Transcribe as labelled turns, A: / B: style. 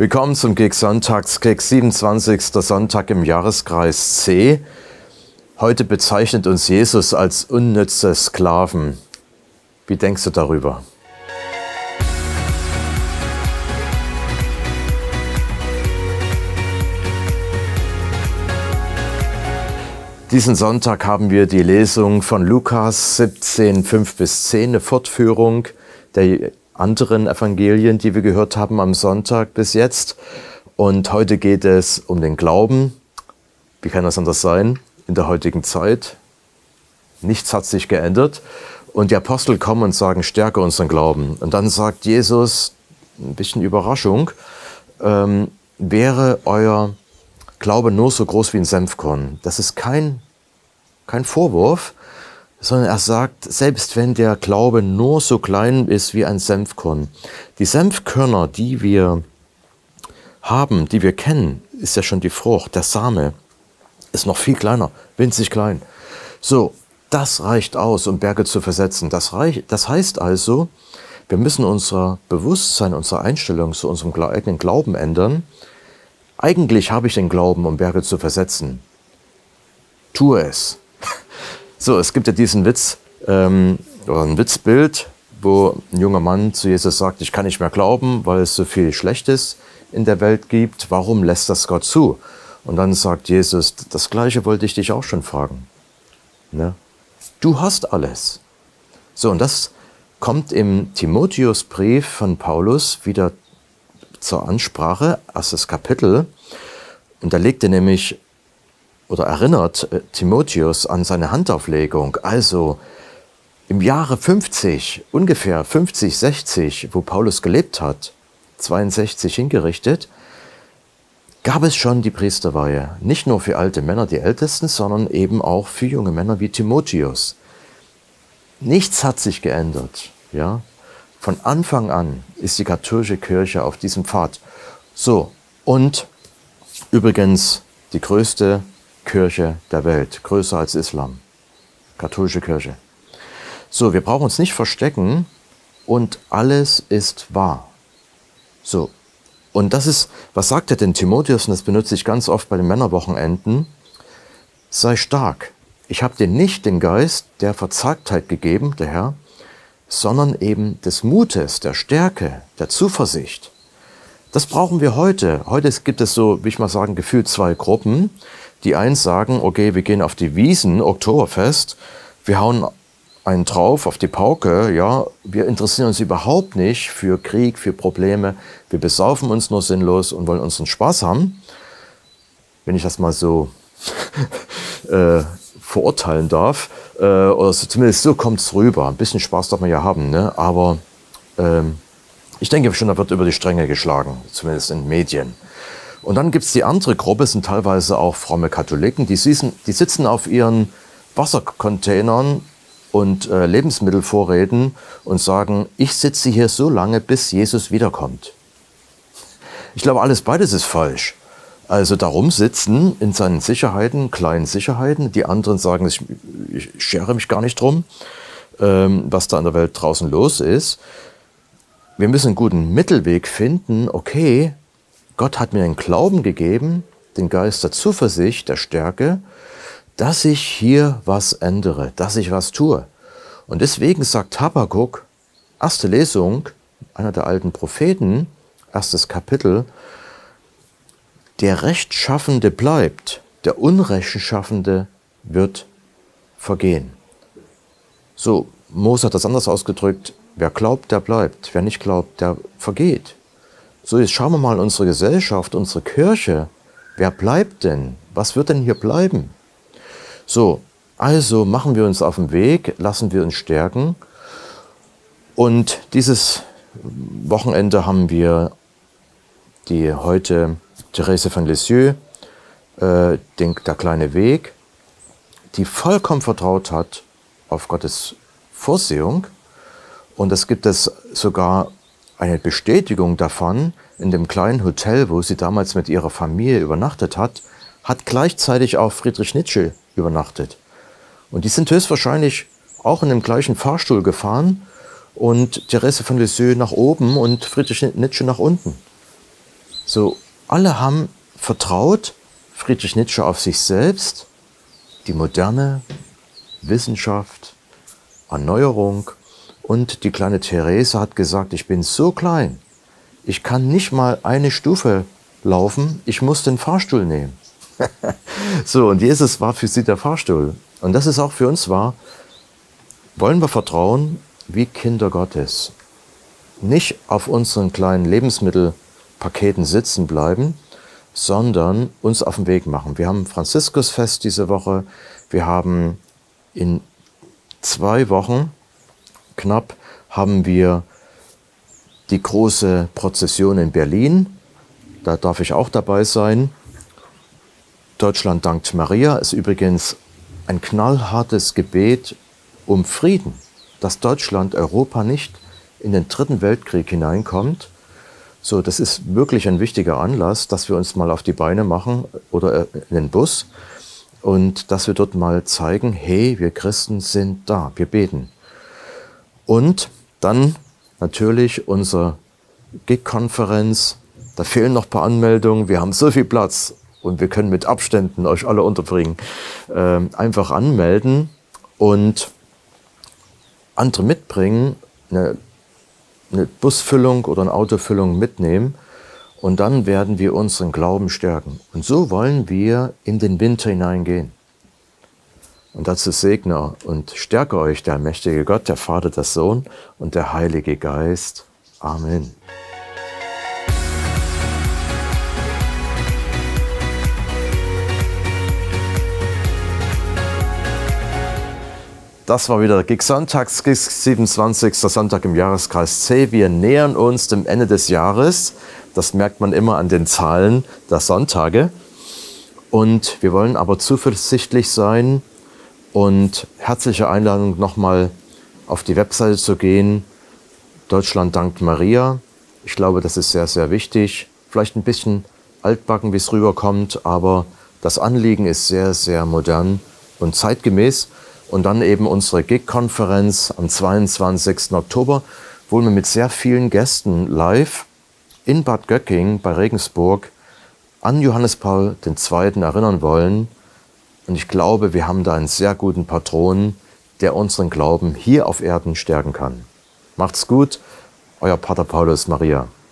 A: Willkommen zum GIG Sonntagskick, 27. Sonntag im Jahreskreis C. Heute bezeichnet uns Jesus als unnütze Sklaven. Wie denkst du darüber? Diesen Sonntag haben wir die Lesung von Lukas 17, 5-10, eine Fortführung der anderen Evangelien, die wir gehört haben am Sonntag bis jetzt. Und heute geht es um den Glauben. Wie kann das anders sein in der heutigen Zeit? Nichts hat sich geändert. Und die Apostel kommen und sagen, stärke unseren Glauben. Und dann sagt Jesus, ein bisschen Überraschung, wäre euer Glaube nur so groß wie ein Senfkorn. Das ist kein Vorwurf, sondern er sagt, selbst wenn der Glaube nur so klein ist wie ein Senfkorn. Die Senfkörner, die wir haben, die wir kennen, ist ja schon die Frucht. Der Same ist noch viel kleiner, winzig klein. So, das reicht aus, um Berge zu versetzen. Das heißt also, wir müssen unser Bewusstsein, unsere Einstellung zu unserem eigenen Glauben ändern. Eigentlich habe ich den Glauben, um Berge zu versetzen. Tue es. So, es gibt ja diesen Witz, oder ein Witzbild, wo ein junger Mann zu Jesus sagt, ich kann nicht mehr glauben, weil es so viel Schlechtes in der Welt gibt. Warum lässt das Gott zu? Und dann sagt Jesus, das Gleiche wollte ich dich auch schon fragen. Ne? Du hast alles. So, und das kommt im Timotheusbrief von Paulus wieder zur Ansprache, 1. Kapitel. Und da legt er nämlich oder erinnert Timotheus an seine Handauflegung. Also im Jahre 50, ungefähr 50, 60, wo Paulus gelebt hat, 62 hingerichtet, gab es schon die Priesterweihe. Nicht nur für alte Männer, die Ältesten, sondern eben auch für junge Männer wie Timotheus. Nichts hat sich geändert. Ja? Von Anfang an ist die katholische Kirche auf diesem Pfad. So, und übrigens die größte Kirche der Welt, größer als Islam, katholische Kirche. So, wir brauchen uns nicht verstecken und alles ist wahr. So, und das ist, was sagt er denn Timotheus, und das benutze ich ganz oft bei den Männerwochenenden, sei stark. Ich habe dir nicht den Geist der Verzagtheit gegeben, der Herr, sondern eben des Mutes, der Stärke, der Zuversicht. Das brauchen wir heute. Heute gibt es so, wie ich mal sagen, gefühlt zwei Gruppen. Die einen sagen, okay, wir gehen auf die Wiesn, Oktoberfest, wir hauen einen drauf auf die Pauke, ja, wir interessieren uns überhaupt nicht für Krieg, für Probleme, wir besaufen uns nur sinnlos und wollen unseren Spaß haben. Wenn ich das mal so verurteilen darf, oder so, zumindest so kommt es rüber. Ein bisschen Spaß darf man ja haben, ne? Aber ich denke schon, da wird über die Stränge geschlagen, zumindest in Medien. Und dann gibt es die andere Gruppe, sind teilweise auch fromme Katholiken, die sitzen auf ihren Wassercontainern und Lebensmittelvorräten und sagen, ich sitze hier so lange, bis Jesus wiederkommt. Ich glaube, beides ist falsch. Also darum sitzen in seinen Sicherheiten, kleinen Sicherheiten. Die anderen sagen, ich schere mich gar nicht drum, was da in der Welt draußen los ist. Wir müssen einen guten Mittelweg finden. Okay, Gott hat mir den Glauben gegeben, den Geist der Zuversicht, der Stärke, dass ich hier was ändere, dass ich was tue. Und deswegen sagt Habakuk, erste Lesung, einer der alten Propheten, 1. Kapitel, der Rechtschaffende bleibt, der Unrechtschaffende wird vergehen. So, Mose hat das anders ausgedrückt, wer glaubt, der bleibt, wer nicht glaubt, der vergeht. So, jetzt schauen wir mal unsere Gesellschaft, unsere Kirche. Wer bleibt denn? Was wird denn hier bleiben? So, also machen wir uns auf den Weg, lassen wir uns stärken. Und dieses Wochenende haben wir die heute Therese von Lisieux, der kleine Weg, die vollkommen vertraut hat auf Gottes Vorsehung. Und es gibt es sogar eine Bestätigung davon, in dem kleinen Hotel, wo sie damals mit ihrer Familie übernachtet hat, hat gleichzeitig auch Friedrich Nietzsche übernachtet. Und die sind höchstwahrscheinlich auch in dem gleichen Fahrstuhl gefahren und Therese von Lisieux nach oben und Friedrich Nietzsche nach unten. So, alle haben vertraut, Friedrich Nietzsche, auf sich selbst, die Moderne, Wissenschaft, Erneuerung. Und die kleine Therese hat gesagt, ich bin so klein, ich kann nicht mal eine Stufe laufen, ich muss den Fahrstuhl nehmen. So, und Jesus war für sie der Fahrstuhl. Und das ist auch für uns wahr. Wollen wir vertrauen wie Kinder Gottes? Nicht auf unseren kleinen Lebensmittelpaketen sitzen bleiben, sondern uns auf den Weg machen. Wir haben Franziskusfest diese Woche. Wir haben in 2 Wochen knapp haben wir die große Prozession in Berlin. Da darf ich auch dabei sein. Deutschland dankt Maria ist übrigens ein knallhartes Gebet um Frieden, dass Deutschland, Europa nicht in den 3. Weltkrieg hineinkommt. So, das ist wirklich ein wichtiger Anlass, dass wir uns mal auf die Beine machen oder in den Bus und dass wir dort mal zeigen, hey, wir Christen sind da, wir beten. Und dann natürlich unsere GIG-Konferenz. Da fehlen noch ein paar Anmeldungen. Wir haben so viel Platz und wir können mit Abständen euch alle unterbringen. Einfach anmelden und andere mitbringen, eine Busfüllung oder eine Autofüllung mitnehmen und dann werden wir unseren Glauben stärken. Und so wollen wir in den Winter hineingehen. Und dazu segne und stärke euch der mächtige Gott, der Vater, der Sohn und der Heilige Geist. Amen. Das war wieder der GIG-Sonntags, GIG 27. Sonntag im Jahreskreis C. Wir nähern uns dem Ende des Jahres. Das merkt man immer an den Zahlen der Sonntage. Und wir wollen aber zuversichtlich sein und herzliche Einladung nochmal auf die Webseite zu gehen. Deutschland dankt Maria. Ich glaube, das ist sehr, sehr wichtig. Vielleicht ein bisschen altbacken, wie es rüberkommt, aber das Anliegen ist sehr, sehr modern und zeitgemäß. Und dann eben unsere GIG-Konferenz am 22. Oktober, wo wir mit sehr vielen Gästen live in Bad Göcking bei Regensburg an Johannes Paul II. Erinnern wollen. Und ich glaube, wir haben da einen sehr guten Patron, der unseren Glauben hier auf Erden stärken kann. Macht's gut, euer Pater Paulus Maria.